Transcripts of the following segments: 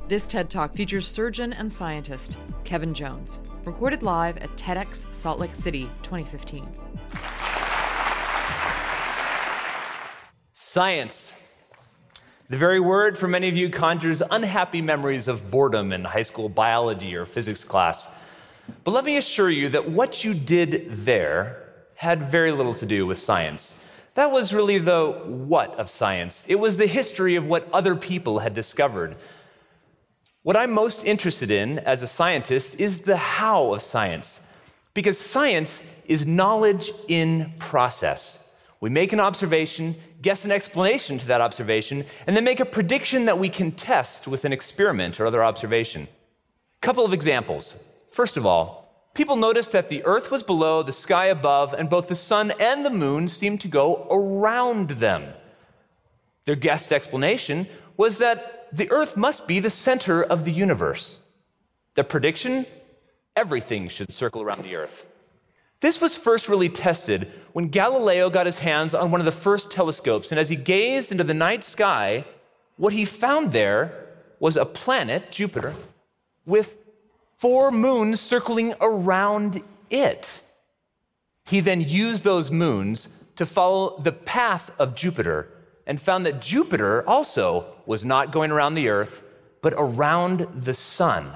This TED Talk features surgeon and scientist Kevin Jones, recorded live at TEDx Salt Lake City 2015. Science. The very word for many of you conjures unhappy memories of boredom in high school biology or physics class. But let me assure you that what you did there had very little to do with science. That was really the what of science. It was the history of what other people had discovered. What I'm most interested in as a scientist is the how of science, because science is knowledge in process. We make an observation, guess an explanation to that observation, and then make a prediction that we can test with an experiment or other observation. A couple of examples. First of all, people noticed that the Earth was below, the sky above, and both the sun and the moon seemed to go around them. Their guessed explanation was that the Earth must be the center of the universe. The prediction? Everything should circle around the Earth. This was first really tested when Galileo got his hands on one of the first telescopes, and as he gazed into the night sky, what he found there was a planet, Jupiter, with 4 moons circling around it. He then used those moons to follow the path of Jupiter and found that Jupiter also was not going around the Earth, but around the sun.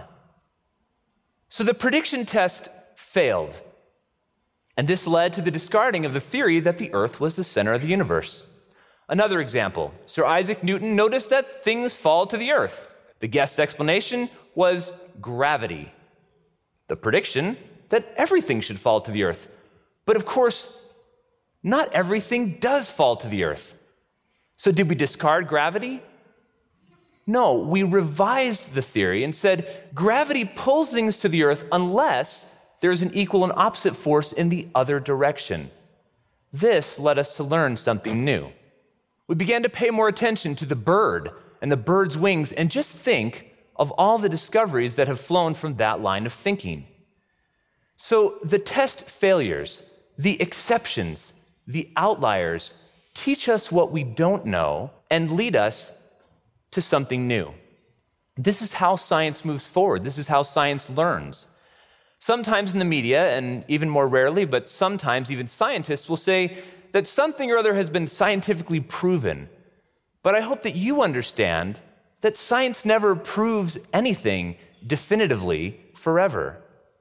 So the prediction test failed. And this led to the discarding of the theory that the Earth was the center of the universe. Another example, Sir Isaac Newton noticed that things fall to the Earth. The guessed explanation was gravity. The prediction that everything should fall to the Earth. But of course, not everything does fall to the Earth. So did we discard gravity? No, we revised the theory and said gravity pulls things to the Earth unless there's an equal and opposite force in the other direction. This led us to learn something new. We began to pay more attention to the bird and the bird's wings and just think of all the discoveries that have flown from that line of thinking. So the test failures, the exceptions, the outliers teach us what we don't know and lead us to something new. This is how science moves forward. This is how science learns. Sometimes in the media, and even more rarely, but sometimes even scientists will say that something or other has been scientifically proven. But I hope that you understand that science never proves anything definitively forever.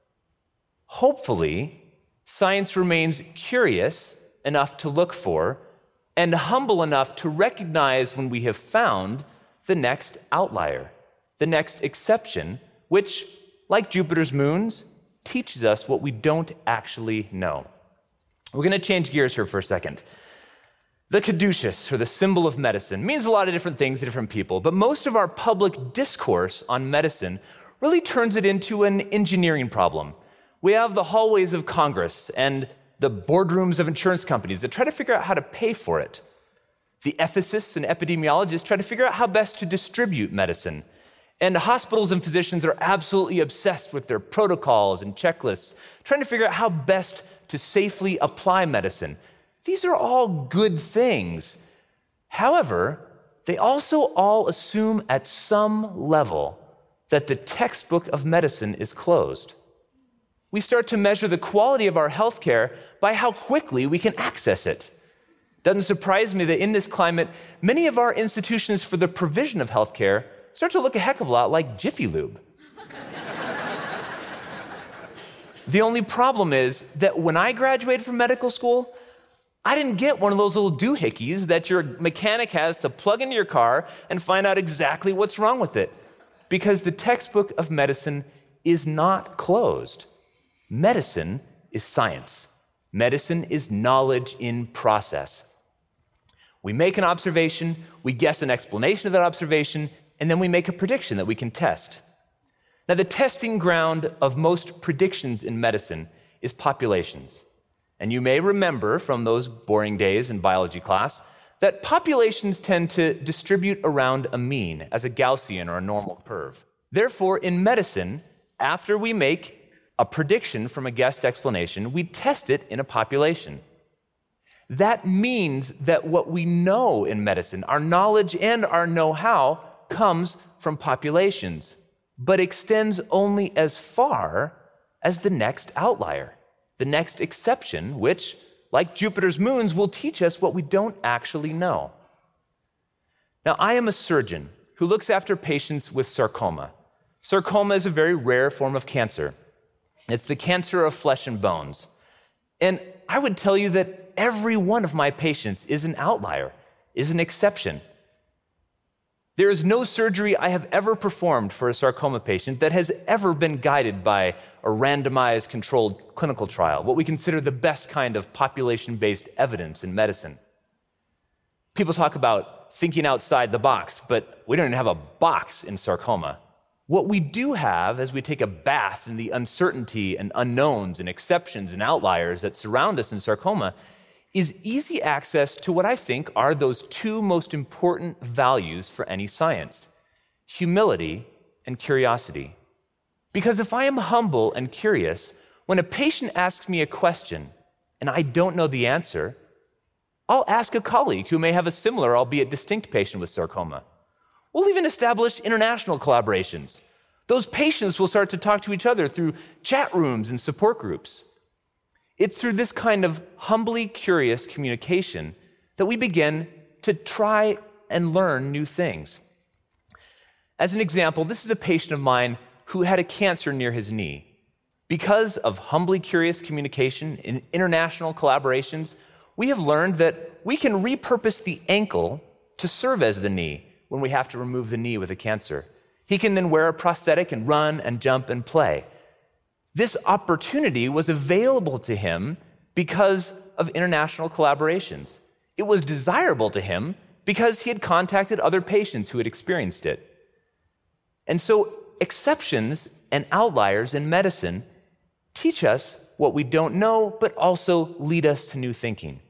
Hopefully, science remains curious enough to look for and humble enough to recognize when we have found the next outlier, the next exception, which, like Jupiter's moons, teaches us what we don't actually know. We're going to change gears here for a second. The caduceus, or the symbol of medicine, means a lot of different things to different people, but most of our public discourse on medicine really turns it into an engineering problem. We have the hallways of Congress and the boardrooms of insurance companies that try to figure out how to pay for it. The ethicists and epidemiologists try to figure out how best to distribute medicine. And hospitals and physicians are absolutely obsessed with their protocols and checklists, trying to figure out how best to safely apply medicine. These are all good things. However, they also all assume at some level that the textbook of medicine is closed. We start to measure the quality of our healthcare by how quickly we can access it. Doesn't surprise me that in this climate, many of our institutions for the provision of healthcare start to look a heck of a lot like Jiffy Lube. The only problem is that when I graduated from medical school, I didn't get one of those little doohickeys that your mechanic has to plug into your car and find out exactly what's wrong with it, because the textbook of medicine is not closed. Medicine is science. Medicine is knowledge in process. We make an observation, we guess an explanation of that observation, and then we make a prediction that we can test. Now, the testing ground of most predictions in medicine is populations. And you may remember from those boring days in biology class that populations tend to distribute around a mean as a Gaussian or a normal curve. Therefore, in medicine, after we make a prediction from a guessed explanation, we test it in a population. That means that what we know in medicine, our knowledge and our know-how, comes from populations, but extends only as far as the next outlier, the next exception, which, like Jupiter's moons, will teach us what we don't actually know. Now, I am a surgeon who looks after patients with sarcoma. Sarcoma is a very rare form of cancer. It's the cancer of flesh and bones. And I would tell you that every one of my patients is an outlier, is an exception. There is no surgery I have ever performed for a sarcoma patient that has ever been guided by a randomized controlled clinical trial, what we consider the best kind of population-based evidence in medicine. People talk about thinking outside the box, but we don't even have a box in sarcoma. What we do have as we take a bath in the uncertainty and unknowns and exceptions and outliers that surround us in sarcoma is easy access to what I think are those two most important values for any science: humility and curiosity. Because if I am humble and curious, when a patient asks me a question and I don't know the answer, I'll ask a colleague who may have a similar, albeit distinct, patient with sarcoma. We'll even establish international collaborations. Those patients will start to talk to each other through chat rooms and support groups. It's through this kind of humbly curious communication that we begin to try and learn new things. As an example, this is a patient of mine who had a cancer near his knee. Because of humbly curious communication in international collaborations, we have learned that we can repurpose the ankle to serve as the knee when we have to remove the knee with a cancer. He can then wear a prosthetic and run and jump and play. This opportunity was available to him because of international collaborations. It was desirable to him because he had contacted other patients who had experienced it. And so exceptions and outliers in medicine teach us what we don't know, but also lead us to new thinking.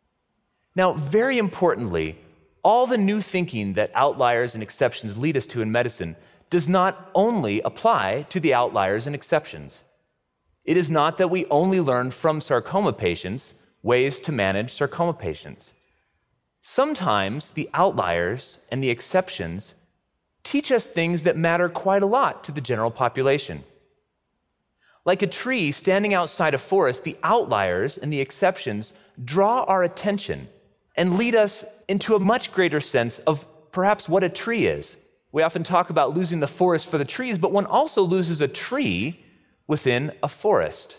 Now, very importantly, all the new thinking that outliers and exceptions lead us to in medicine does not only apply to the outliers and exceptions. It is not that we only learn from sarcoma patients ways to manage sarcoma patients. Sometimes the outliers and the exceptions teach us things that matter quite a lot to the general population. Like a tree standing outside a forest, the outliers and the exceptions draw our attention and lead us into a much greater sense of perhaps what a tree is. We often talk about losing the forest for the trees, but one also loses a tree within a forest.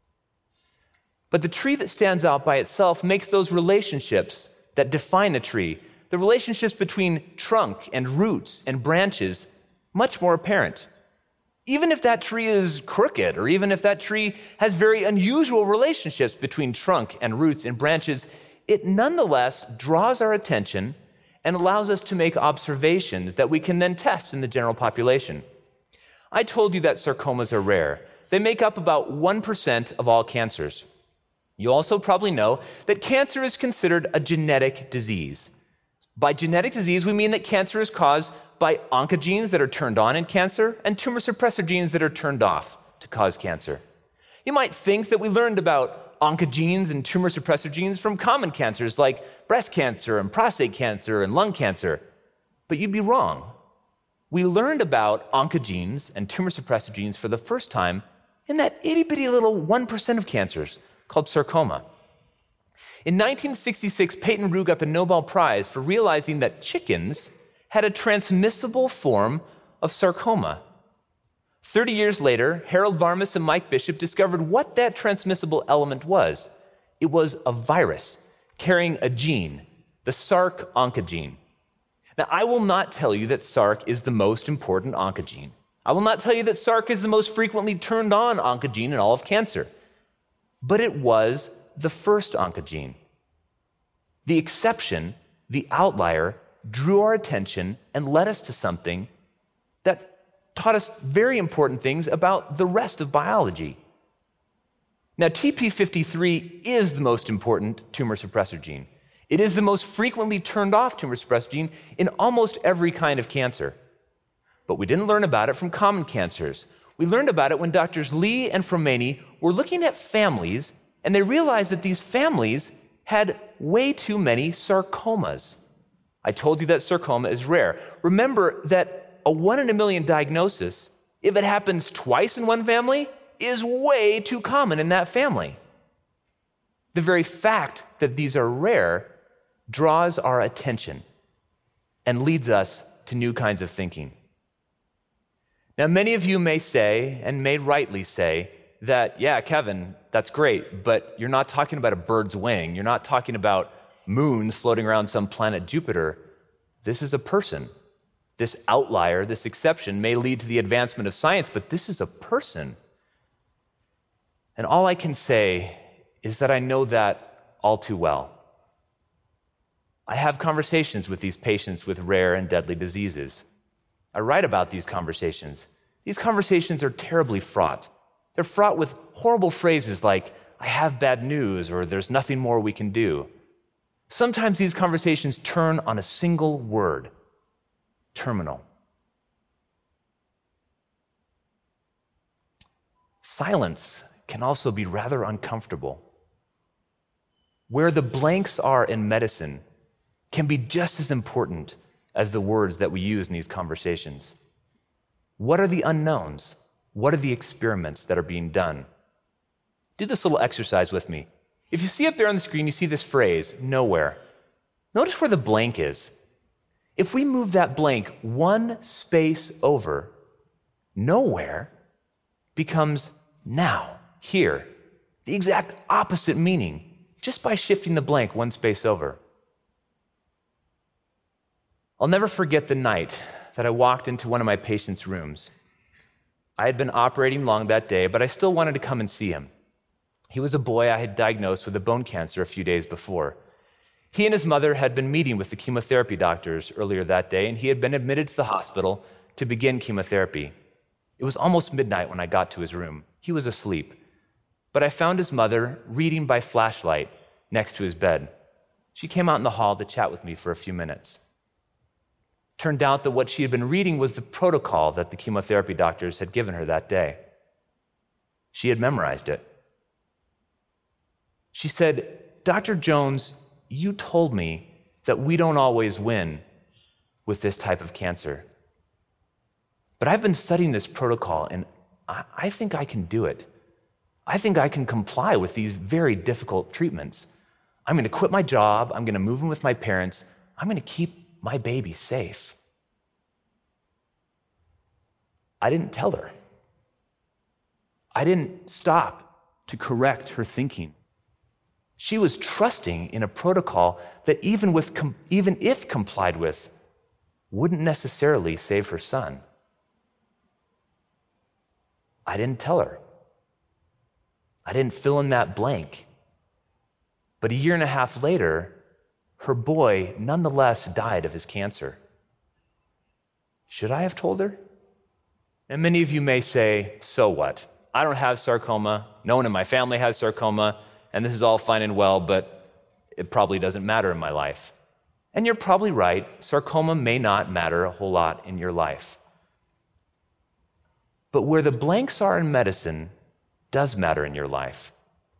But the tree that stands out by itself makes those relationships that define a tree, the relationships between trunk and roots and branches, much more apparent. Even if that tree is crooked, or even if that tree has very unusual relationships between trunk and roots and branches, it nonetheless draws our attention and allows us to make observations that we can then test in the general population. I told you that sarcomas are rare. They make up about 1% of all cancers. You also probably know that cancer is considered a genetic disease. By genetic disease, we mean that cancer is caused by oncogenes that are turned on in cancer and tumor suppressor genes that are turned off to cause cancer. You might think that we learned about oncogenes and tumor suppressor genes from common cancers like breast cancer and prostate cancer and lung cancer, but you'd be wrong. We learned about oncogenes and tumor suppressor genes for the first time in that itty-bitty little 1% of cancers called sarcoma. In 1966, Peyton Rue got the Nobel Prize for realizing that chickens had a transmissible form of sarcoma. 30 years later, Harold Varmus and Mike Bishop discovered what that transmissible element was. It was a virus carrying a gene, the Sark oncogene. Now, I will not tell you that Sark is the most important oncogene. I will not tell you that Sark is the most frequently turned on oncogene in all of cancer. But it was the first oncogene. The exception, the outlier, drew our attention and led us to something that taught us very important things about the rest of biology. Now, TP53 is the most important tumor suppressor gene. It is the most frequently turned off tumor suppressor gene in almost every kind of cancer. But we didn't learn about it from common cancers. We learned about it when Drs. Lee and Fromeni were looking at families, and they realized that these families had way too many sarcomas. I told you that sarcoma is rare. Remember that a 1 in a million diagnosis, if it happens twice in one family, is way too common in that family. The very fact that these are rare draws our attention and leads us to new kinds of thinking. Now, many of you may say, and may rightly say, that, yeah, Kevin, that's great, but you're not talking about a bird's wing. You're not talking about moons floating around some planet Jupiter. This is a person. This outlier, this exception, may lead to the advancement of science, but this is a person. And all I can say is that I know that all too well. I have conversations with these patients with rare and deadly diseases. I write about these conversations. These conversations are terribly fraught. They're fraught with horrible phrases like, I have bad news, or there's nothing more we can do. Sometimes these conversations turn on a single word, terminal. Silence can also be rather uncomfortable. Where the blanks are in medicine can be just as important as the words that we use in these conversations. What are the unknowns? What are the experiments that are being done? Do this little exercise with me. If you see up there on the screen, you see this phrase, nowhere. Notice where the blank is. If we move that blank one space over, nowhere becomes now, here. The exact opposite meaning, just by shifting the blank one space over. I'll never forget the night that I walked into one of my patient's rooms. I had been operating long that day, but I still wanted to come and see him. He was a boy I had diagnosed with a bone cancer a few days before. He and his mother had been meeting with the chemotherapy doctors earlier that day, and he had been admitted to the hospital to begin chemotherapy. It was almost midnight when I got to his room. He was asleep, but I found his mother reading by flashlight next to his bed. She came out in the hall to chat with me for a few minutes. Turned out that what she had been reading was the protocol that the chemotherapy doctors had given her that day. She had memorized it. She said, Dr. Jones, you told me that we don't always win with this type of cancer. But I've been studying this protocol, and I think I can do it. I think I can comply with these very difficult treatments. I'm going to quit my job. I'm going to move in with my parents. I'm going to keep my baby safe. I didn't tell her. I didn't stop to correct her thinking. She was trusting in a protocol that even if complied with, wouldn't necessarily save her son. I didn't tell her. I didn't fill in that blank. But a year and a half later, her boy nonetheless died of his cancer. Should I have told her? And many of you may say, so what? I don't have sarcoma. No one in my family has sarcoma, and this is all fine and well, but it probably doesn't matter in my life. And you're probably right. Sarcoma may not matter a whole lot in your life. But where the blanks are in medicine does matter in your life.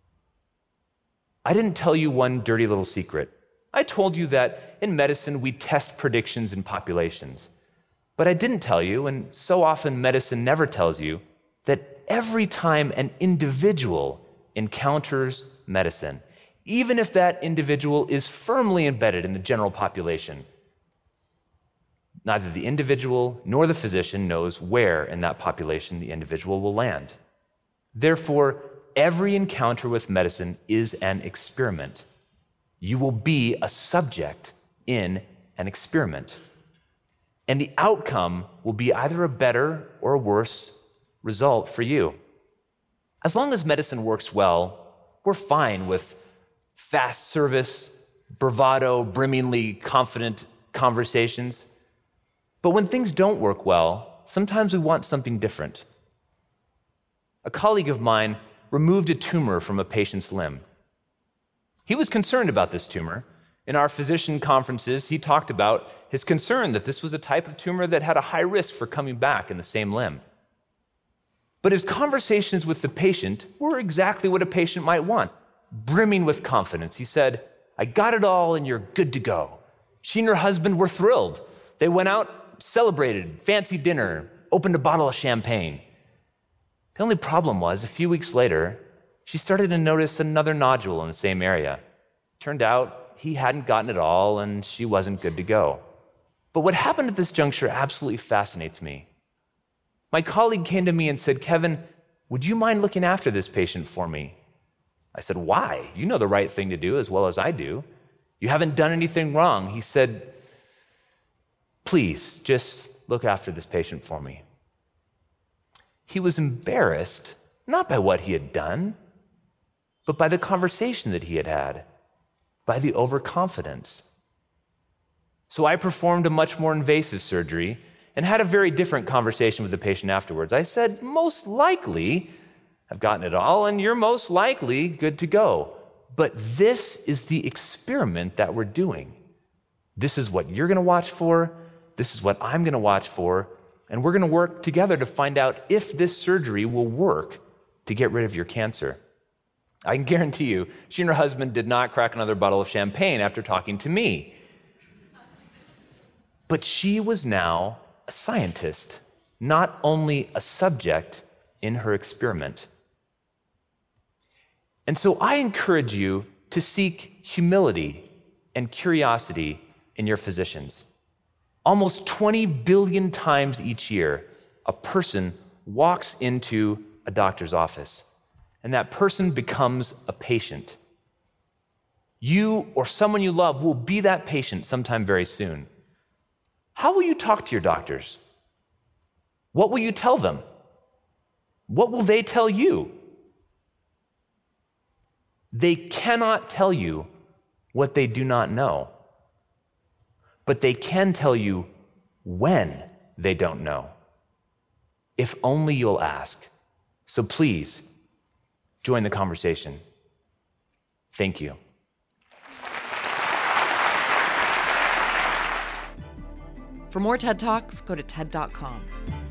I didn't tell you one dirty little secret. I told you that in medicine we test predictions in populations. But I didn't tell you, and so often medicine never tells you, that every time an individual encounters medicine, even if that individual is firmly embedded in the general population, neither the individual nor the physician knows where in that population the individual will land. Therefore, every encounter with medicine is an experiment. You will be a subject in an experiment. And the outcome will be either a better or a worse result for you. As long as medicine works well, we're fine with fast service, bravado, brimmingly confident conversations. But when things don't work well, sometimes we want something different. A colleague of mine removed a tumor from a patient's limb. He was concerned about this tumor. In our physician conferences, he talked about his concern that this was a type of tumor that had a high risk for coming back in the same limb. But his conversations with the patient were exactly what a patient might want, brimming with confidence. He said, I got it all and you're good to go. She and her husband were thrilled. They went out, celebrated, fancy dinner, opened a bottle of champagne. The only problem was, a few weeks later, she started to notice another nodule in the same area. Turned out he hadn't gotten it all, and she wasn't good to go. But what happened at this juncture absolutely fascinates me. My colleague came to me and said, "Kevin, would you mind looking after this patient for me?" I said, "Why? You know the right thing to do as well as I do. You haven't done anything wrong." He said, "Please, just look after this patient for me." He was embarrassed, not by what he had done, but by the conversation that he had had, by the overconfidence. So I performed a much more invasive surgery and had a very different conversation with the patient afterwards. I said, "Most likely, I've gotten it all, and you're most likely good to go. But this is the experiment that we're doing. This is what you're going to watch for. This is what I'm going to watch for. And we're going to work together to find out if this surgery will work to get rid of your cancer." I can guarantee you, she and her husband did not crack another bottle of champagne after talking to me. But she was now a scientist, not only a subject in her experiment. And so I encourage you to seek humility and curiosity in your physicians. Almost 20 billion times each year, a person walks into a doctor's office, and that person becomes a patient. You or someone you love will be that patient sometime very soon. How will you talk to your doctors? What will you tell them? What will they tell you? They cannot tell you what they do not know, but they can tell you when they don't know, if only you'll ask. So please, join the conversation. Thank you. For more TED Talks, go to TED.com.